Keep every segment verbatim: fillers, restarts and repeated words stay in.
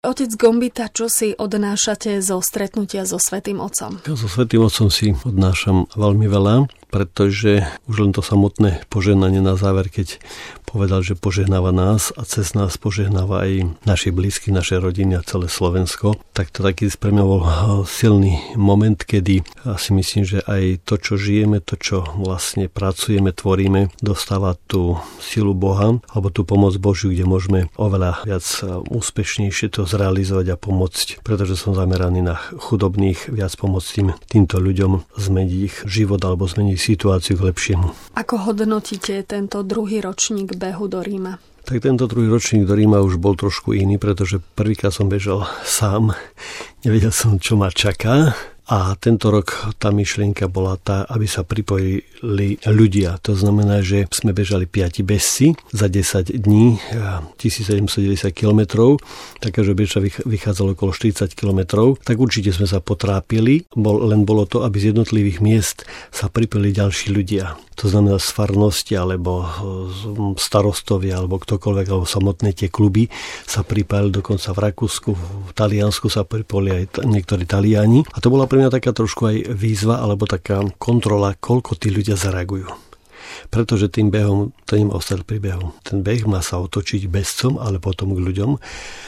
Otec Gombita, čo si odnášate zo stretnutia so Svätým Otcom? Ja so Svätým Otcom si odnášam veľmi veľa, pretože už len to samotné požehnanie na záver, keď povedal, že požehnáva nás a cez nás požehnáva aj naši blízky, naše rodiny a celé Slovensko, tak to taký pre mňa bol silný moment, kedy si myslím, že aj to, čo žijeme, to, čo vlastne pracujeme, tvoríme, dostáva tú silu Boha alebo tú pomoc Božiu, kde môžeme oveľa viac úspešnejšie to zrealizovať a pomôcť, pretože som zameraný na chudobných, viac pomôcť tým, týmto ľuďom zmeniť ich život alebo zmeniť situáciu k lepšiemu. Ako hodnotíte tento druhý ročník behu do Ríma? Tak tento druhý ročník do Ríma už bol trošku iný, pretože prvýkrát som bežal sám, nevedel som, čo ma čaká. A tento rok tá myšlienka bola tá, aby sa pripojili ľudia. To znamená, že sme bežali piati bežci za desať dní, tisícsedemstodeväťdesiat kilometrov, takže beža vychádzalo okolo štyridsať kilometrov. Tak určite sme sa potrápili, bol, len bolo to, aby z jednotlivých miest sa pripojili ďalší ľudia. To znamená z farnosti, alebo starostovia, alebo ktokoľvek, alebo samotné tie kluby sa pripájali, dokonca v Rakúsku, v Taliansku sa pripojili aj t- niektorí Taliani. A to bola pre mňa taká trošku aj výzva, alebo taká kontrola, koľko tí ľudia zareagujú. Pretože tým behom, to nemá ostať pri behu. Ten beh má sa otočiť bezcom, ale potom k ľuďom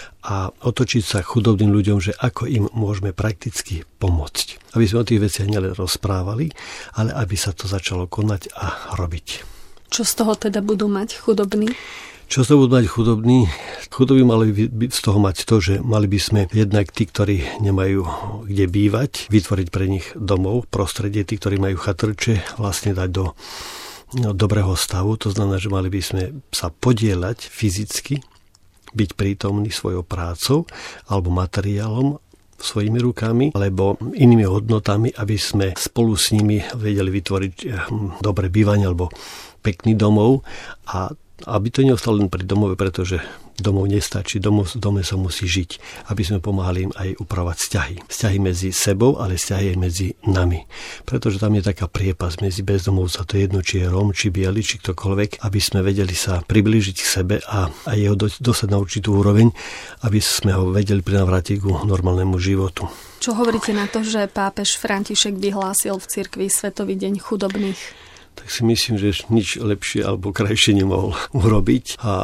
a otočiť sa chudobným ľuďom, že ako im môžeme prakticky pomôcť. Aby sme o tých veciach nielen rozprávali, ale aby sa to začalo konať a robiť. Čo z toho teda budú mať chudobní? Čo z toho budú mať chudobní? Chudobní mali by z toho mať to, že mali by sme jednak tí, ktorí nemajú kde bývať, vytvoriť pre nich domov, prostredie, tí, ktorí majú chatrče, vlastne dať do no, dobrého stavu. To znamená, že mali by sme sa podieľať fyzicky, byť prítomný svojou prácou alebo materiálom, svojimi rukami alebo inými hodnotami, aby sme spolu s nimi vedeli vytvoriť dobré bývanie alebo pekný domov a aby to neostalo len pri domove, pretože domov nestačí, domov, v dome sa musí žiť, aby sme pomáhali im aj upravovať vzťahy. Vzťahy medzi sebou, ale vzťahy aj medzi nami. Pretože tam je taká priepas medzi bezdomovca, to je jedno, či je Róm, či biely, či ktokoľvek, aby sme vedeli sa priblížiť k sebe a, a jeho dosať na určitú úroveň, aby sme ho vedeli prinavrátiť ku normálnemu životu. Čo hovoríte na to, že pápež František vyhlásil v cirkvi Svetový deň chudobných? Tak si myslím, že nič lepšie alebo krajšie nemohol urobiť. A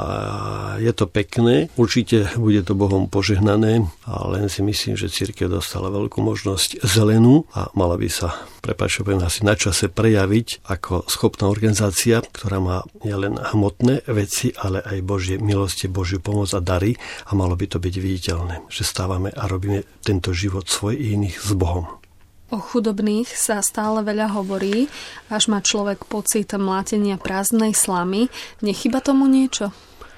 je to pekné, určite bude to Bohom požehnané, a len si myslím, že cirkev dostala veľkú možnosť zelenú a mala by sa, prepáč, asi na čase prejaviť ako schopná organizácia, ktorá má nielen hmotné veci, ale aj Božie milosti, Božiu pomoc a dary a malo by to byť viditeľné, že stávame a robíme tento život svoj i iných s Bohom. O chudobných sa stále veľa hovorí, až má človek pocit mlátenia prázdnej slamy. Nechýba tomu niečo?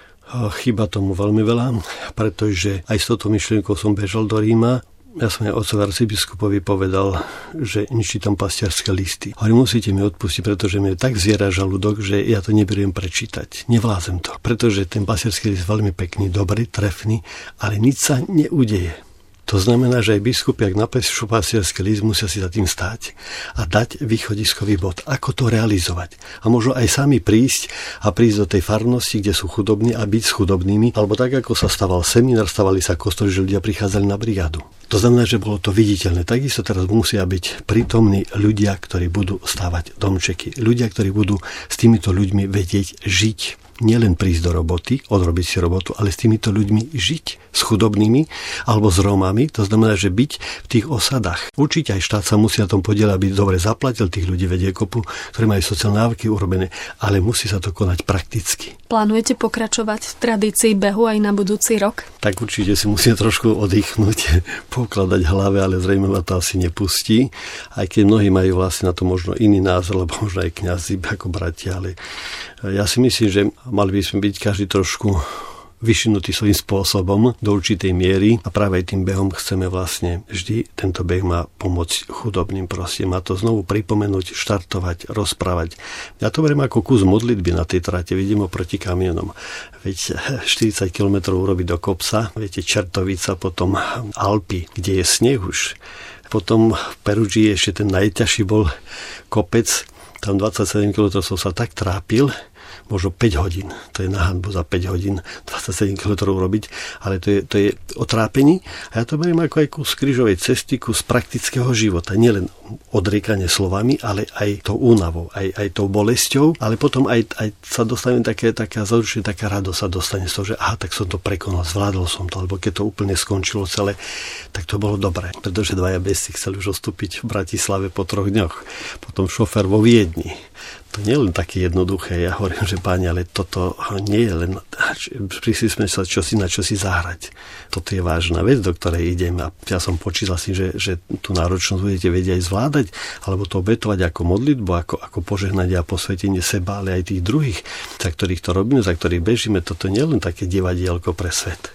Chýba tomu veľmi veľa, pretože aj s touto myšlienkou som bežal do Ríma. Ja som aj otcovi arcibiskupovi povedal, že nečítam pastiarské listy. Hovorím, musíte mi odpustiť, pretože mi tak zviera žalúdok, že ja to nebudem prečítať. Nevlázem to, pretože ten pastiarský list je veľmi pekný, dobrý, trefný, ale nič sa neudeje. To znamená, že aj biskupi, ak napíšu pastiarsky list, musia si za tým stáť a dať východiskový bod, ako to realizovať. A možno aj sami prísť a prísť do tej farnosti, kde sú chudobní a byť s chudobnými, alebo tak, ako sa stával seminár, stavali sa kostoly, že ľudia prichádzali na brigádu. To znamená, že bolo to viditeľné. Takisto teraz musia byť prítomní ľudia, ktorí budú stavať domčeky. Ľudia, ktorí budú s týmito ľuďmi vedieť žiť. Nielen prísť do roboty, odrobiť si robotu, ale s týmito ľuďmi žiť, s chudobnými alebo s Rómami. To znamená, že byť v tých osadách. Určite aj štát sa musí na tom podieľať, aby dobre zaplatil tých ľudí, vedie kopu, ktorí majú sociálne návyky urobené, ale musí sa to konať prakticky. Plánujete pokračovať v tradícii behu aj na budúci rok? Tak určite si musíme trošku oddychnúť, pokladať hlave, ale zrejme ma to asi nepustí. Aj keď mnohí majú vlastne na to možno iný názor, lebo možno aj kňazi ako bratia, ale ja si myslím, že mali by sme byť každý trošku vyšinutý svojím spôsobom do určitej miery a práve aj tým behom chceme vlastne vždy, tento beh má pomôcť chudobným, proste má to znovu pripomenúť, štartovať, rozprávať. Ja to beriem ako kus modlitby na tej trate, vidím oproti kamionom. Veď štyridsať kilometrov urobiť do kopca, viete, Čertovica, potom Alpy, kde je sneh už. Potom v Perugii ešte ten najťažší bol kopec, tam dvadsaťsedem kilometrov som sa tak trápil, možno päť hodín. To je na hanbu za päť hodín dvadsaťsedem kilometrov robiť, ale to je, to je o trápení. A ja to beriem ako aj kus krížovej cesty, kus praktického života. Nielen odriekanie slovami, ale aj tou únavou, aj, aj tou bolesťou, ale potom aj, aj sa dostane také, taká zaručne taká radosť sa dostane z toho, že aha, tak som to prekonal, zvládol som to, alebo keď to úplne skončilo celé, tak to bolo dobré. Pretože dvaja bezci chceli už ostúpiť v Bratislave po troch dňoch. Potom šofér vo Viedni. To nie je len také jednoduché. Ja hovorím, že páni, ale toto nie je len, prišli sme sa čosi na čosi zahrať. Toto je vážna vec, do ktorej idem. A ja som počítal si, že, že tú náročnosť budete vedieť aj zvládať, alebo to obetovať ako modlitbu, ako, ako požehnanie a posvetenie seba, ale aj tých druhých, za ktorých to robíme, za ktorých bežíme. Toto nie je len také divadielko pre svet.